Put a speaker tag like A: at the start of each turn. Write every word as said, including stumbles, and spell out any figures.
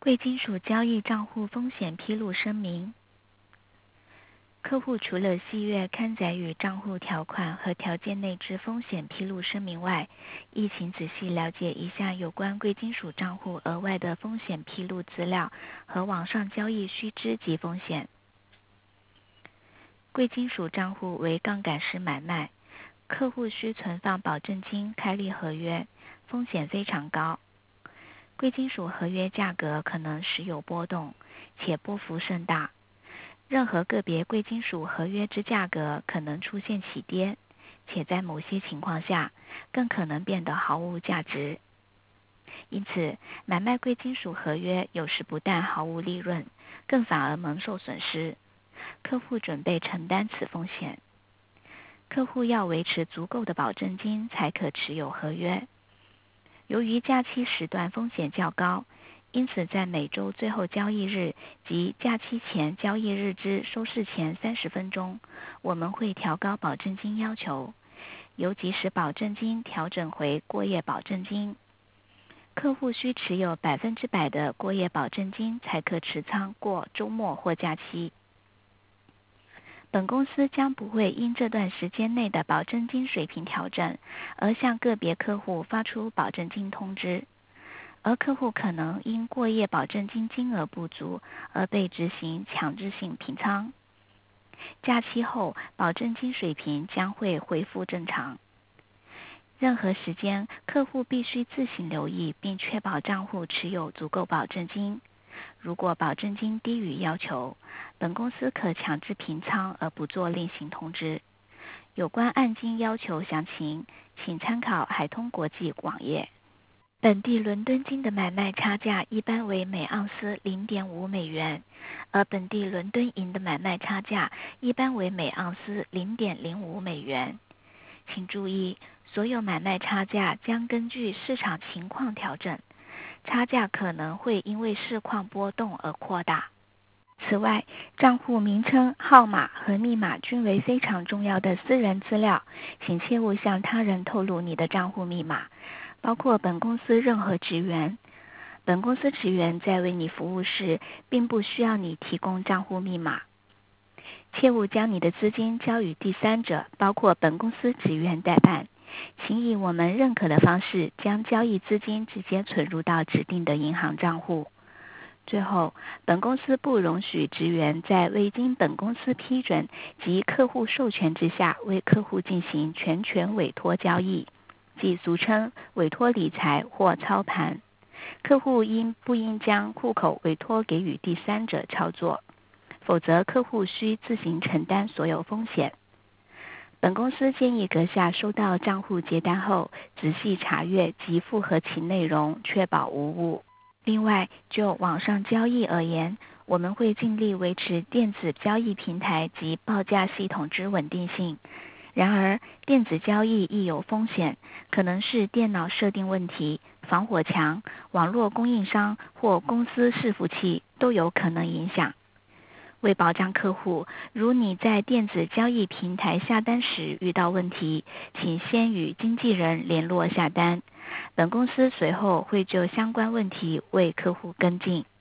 A: 贵金属交易账户风险披露声明。客户除了系月刊载于账户条款和条件内之风险披露声明外，亦请仔细了解一下有关贵金属账户额外的风险披露资料和网上交易须知及风险。贵金属账户为杠杆式买卖，客户需存放保证金开立合约，风险非常高。贵金属合约价格可能时有波动，且波幅甚大。任何个别贵金属合约之价格可能出现起跌，且在某些情况下更可能变得毫无价值。因此，买卖贵金属合约有时不但毫无利润，更反而蒙受损失。客户准备承担此风险。客户要维持足够的保证金才可持有合约。由于假期时段风险较高，因此在每周最后交易日及假期前交易日之收市前三十分钟，我们会调高保证金要求，由即时保证金调整回过夜保证金。客户需持有百分之百的过夜保证金才可持仓过周末或假期。本公司将不会因这段时间内的保证金水平调整而向个别客户发出保证金通知，而客户可能因过夜保证金金额不足而被执行强制性平仓。假期后，保证金水平将会恢复正常。任何时间，客户必须自行留意并确保账户持有足够保证金。如果保证金低于要求，本公司可强制平仓而不做另行通知。有关按金要求详情，请参考海通国际网页。本地伦敦金的买卖差价一般为每盎司 零点五美元，而本地伦敦银的买卖差价一般为每盎司 零点零五美元。请注意，所有买卖差价将根据市场情况调整，差价可能会因为市况波动而扩大。此外，账户名称、号码和密码均为非常重要的私人资料，请切勿向他人透露你的账户密码，包括本公司任何职员。本公司职员在为你服务时，并不需要你提供账户密码。切勿将你的资金交予第三者，包括本公司职员代办。请以我们认可的方式将交易资金直接存入到指定的银行账户。最后，本公司不容许职员在未经本公司批准及客户授权之下为客户进行全权委托交易，即俗称委托理财或操盘。客户应不应将户口委托给予第三者操作，否则客户需自行承担所有风险。本公司建议阁下收到账户结单后，仔细查阅及复核其内容，确保无误。另外，就网上交易而言，我们会尽力维持电子交易平台及报价系统之稳定性。然而，电子交易亦有风险，可能是电脑设定问题、防火墙、网络供应商或公司伺服器都有可能影响。为保障客户，如你在电子交易平台下单时遇到问题，请先与经纪人联络下单。本公司随后会就相关问题为客户跟进。